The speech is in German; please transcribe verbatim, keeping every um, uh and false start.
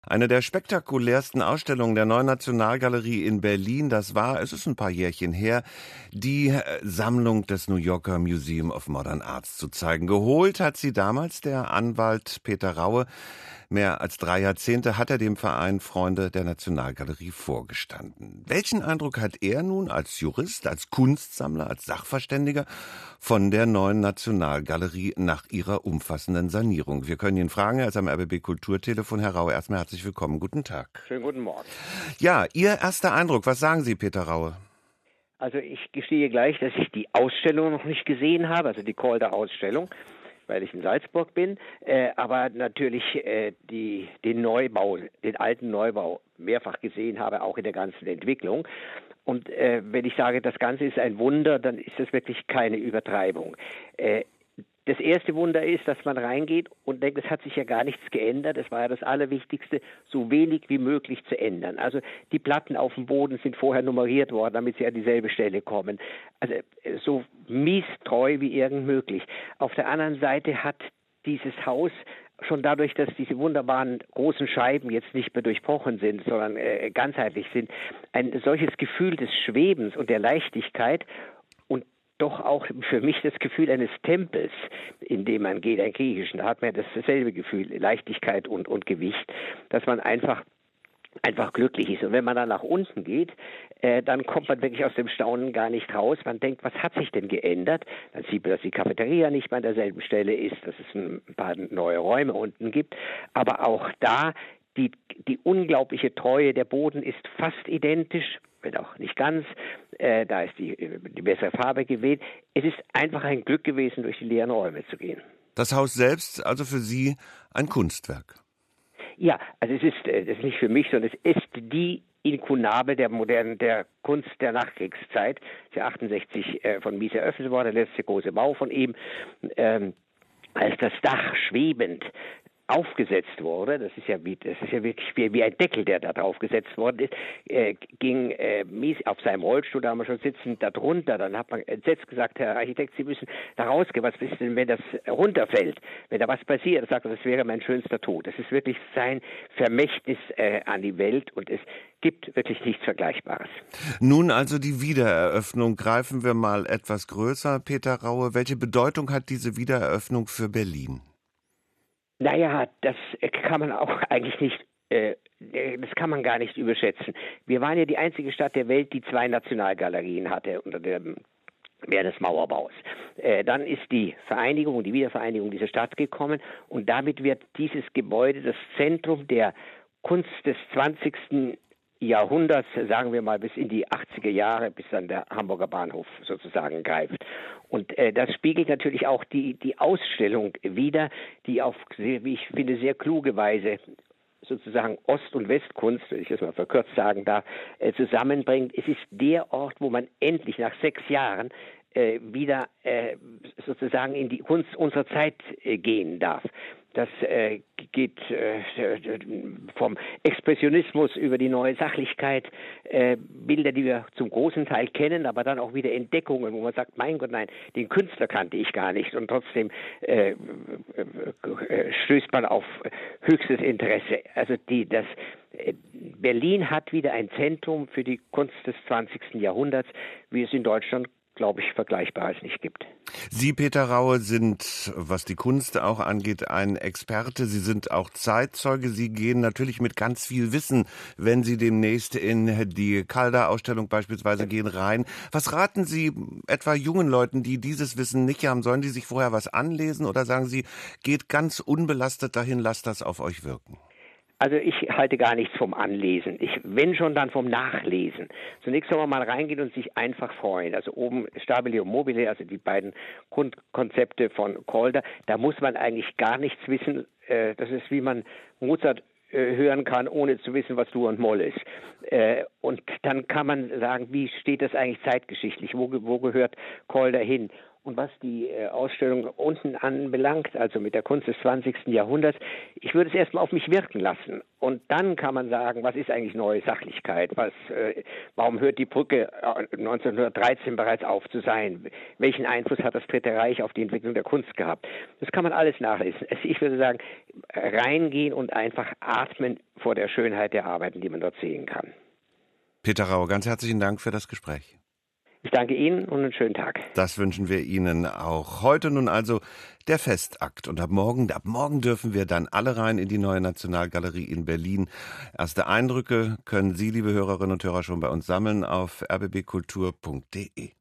Eine der spektakulärsten Ausstellungen der Neuen Nationalgalerie in Berlin, das war, es ist ein paar Jährchen her, die Sammlung des New Yorker Museum of Modern Arts zu zeigen. Geholt hat sie damals der Anwalt Peter Raue. Mehr als drei Jahrzehnte hat er dem Verein Freunde der Nationalgalerie vorgestanden. Welchen Eindruck hat er nun als Jurist, als Kunstsammler, als Sachverständiger von der Neuen Nationalgalerie nach ihrer umfassenden Sanierung? Wir können ihn fragen, er ist am R B B Kulturtelefon. Herr Raue, erstmal herzlich willkommen. Guten Tag. Schönen guten Morgen. Ja, Ihr erster Eindruck, was sagen Sie, Peter Raue? Also ich gestehe gleich, dass ich die Ausstellung noch nicht gesehen habe, also die Calder-Ausstellung, weil ich in Salzburg bin, äh, aber natürlich äh, die, den Neubau, den alten Neubau mehrfach gesehen habe, auch in der ganzen Entwicklung. Und äh, wenn ich sage, das Ganze ist ein Wunder, dann ist das wirklich keine Übertreibung. Äh, Das erste Wunder ist, dass man reingeht und denkt, es hat sich ja gar nichts geändert. Das war ja das Allerwichtigste, so wenig wie möglich zu ändern. Also die Platten auf dem Boden sind vorher nummeriert worden, damit sie an dieselbe Stelle kommen. Also so mies-treu wie irgend möglich. Auf der anderen Seite hat dieses Haus schon dadurch, dass diese wunderbaren großen Scheiben jetzt nicht mehr durchbrochen sind, sondern äh, ganzheitlich sind, ein solches Gefühl des Schwebens und der Leichtigkeit und doch auch für mich das Gefühl eines Tempels, in dem man geht, ein griechischen. Da hat man das dasselbe Gefühl, Leichtigkeit und, und Gewicht, dass man einfach einfach glücklich ist. Und wenn man dann nach unten geht, äh, dann kommt man wirklich aus dem Staunen gar nicht raus. Man denkt, was hat sich denn geändert? Dann sieht man, dass die Cafeteria nicht mehr an derselben Stelle ist, dass es ein paar neue Räume unten gibt. Aber auch da die, die unglaubliche Treue, der Boden ist fast identisch, wenn auch nicht ganz, äh, da ist die, die bessere Farbe gewählt. Es ist einfach ein Glück gewesen, durch die leeren Räume zu gehen. Das Haus selbst, also für Sie ein Kunstwerk? Ja, also es ist, das ist nicht für mich, sondern es ist die Inkunabel der modernen, der Kunst der Nachkriegszeit. Ist ja achtundsechzig äh, von Mies eröffnet worden, der letzte große Bau von ihm, ähm, als das Dach schwebend aufgesetzt wurde, das ist ja wie, das ist ja wirklich wie, wie ein Deckel, der da drauf gesetzt worden ist, äh, ging äh, Mies auf seinem Rollstuhl, da haben wir schon sitzend da drunter, dann hat man entsetzt gesagt, Herr Architekt, Sie müssen da rausgehen, was ist denn, wenn das runterfällt, wenn da was passiert, er sagt, das wäre mein schönster Tod. Das ist wirklich sein Vermächtnis äh, an die Welt und es gibt wirklich nichts Vergleichbares. Nun also die Wiedereröffnung, greifen wir mal etwas größer, Peter Raue, welche Bedeutung hat diese Wiedereröffnung für Berlin? Naja, das kann man auch eigentlich nicht, äh, das kann man gar nicht überschätzen. Wir waren ja die einzige Stadt der Welt, die zwei Nationalgalerien hatte unter dem während des Mauerbaus. Äh, dann ist die Vereinigung, die Wiedervereinigung dieser Stadt gekommen und damit wird dieses Gebäude das Zentrum der Kunst des zwanzigsten Jahrhunderts, sagen wir mal bis in die achtziger Jahre, bis dann der Hamburger Bahnhof sozusagen greift. Und äh, das spiegelt natürlich auch die, die Ausstellung wider, die auf, wie ich finde, sehr kluge Weise sozusagen Ost- und Westkunst, wenn ich das mal verkürzt sagen darf, äh, zusammenbringt. Es ist der Ort, wo man endlich nach sechs Jahren äh, wieder äh, sozusagen in die Kunst unserer Zeit äh, gehen darf. Das äh, geht äh, vom Expressionismus über die neue Sachlichkeit, äh, Bilder, die wir zum großen Teil kennen, aber dann auch wieder Entdeckungen, wo man sagt, mein Gott, nein, den Künstler kannte ich gar nicht und trotzdem äh, äh, stößt man auf höchstes Interesse. Also die, das äh, Berlin hat wieder ein Zentrum für die Kunst des zwanzigsten Jahrhunderts, wie es in Deutschland, glaube ich, Vergleichbares nicht gibt. Sie, Peter Raue, sind, was die Kunst auch angeht, ein Experte. Sie sind auch Zeitzeuge. Sie gehen natürlich mit ganz viel Wissen, wenn Sie demnächst in die Calder-Ausstellung beispielsweise gehen, rein. Was raten Sie etwa jungen Leuten, die dieses Wissen nicht haben? Sollen die sich vorher was anlesen oder sagen Sie, geht ganz unbelastet dahin, lasst das auf euch wirken? Also ich halte gar nichts vom Anlesen. Ich, wenn schon, dann vom Nachlesen. Zunächst soll man mal reingehen und sich einfach freuen. Also oben Stabile und Mobile, also die beiden Grundkonzepte von Calder, da muss man eigentlich gar nichts wissen. Das ist, wie man Mozart hören kann, ohne zu wissen, was Dur und Moll ist. Und dann kann man sagen, wie steht das eigentlich zeitgeschichtlich? Wo, wo gehört Calder hin? Und was die äh, Ausstellung unten anbelangt, also mit der Kunst des zwanzigsten Jahrhunderts, ich würde es erstmal auf mich wirken lassen. Und dann kann man sagen, was ist eigentlich neue Sachlichkeit? Was, äh, warum hört die Brücke neunzehnhundertdreizehn bereits auf zu sein? Welchen Einfluss hat das Dritte Reich auf die Entwicklung der Kunst gehabt? Das kann man alles nachlesen. Ich würde sagen, reingehen und einfach atmen vor der Schönheit der Arbeiten, die man dort sehen kann. Peter Rau, ganz herzlichen Dank für das Gespräch. Ich danke Ihnen und einen schönen Tag. Das wünschen wir Ihnen auch. Heute nun also der Festakt. Und ab morgen, ab morgen dürfen wir dann alle rein in die Neue Nationalgalerie in Berlin. Erste Eindrücke können Sie, liebe Hörerinnen und Hörer, schon bei uns sammeln auf r b b kultur punkt d e.